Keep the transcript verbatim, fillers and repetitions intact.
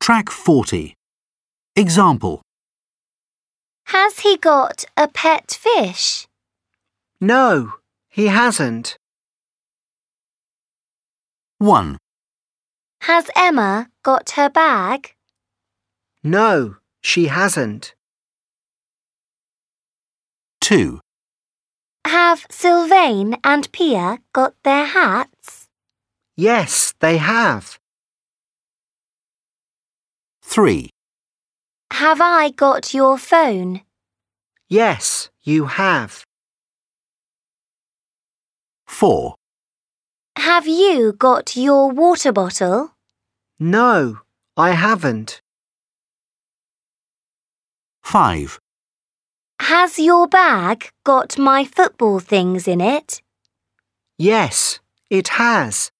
Track forty. Example. Has he got a pet fish? No, he hasn't. one. Has Emma got her bag? No, she hasn't. two. Have Sylvain and Pia got their hats? Yes, they have. three. Have I got your phone? Yes, you have. four. Have you got your water bottle? No, I haven't. five. Has your bag got my football things in it? Yes, it has.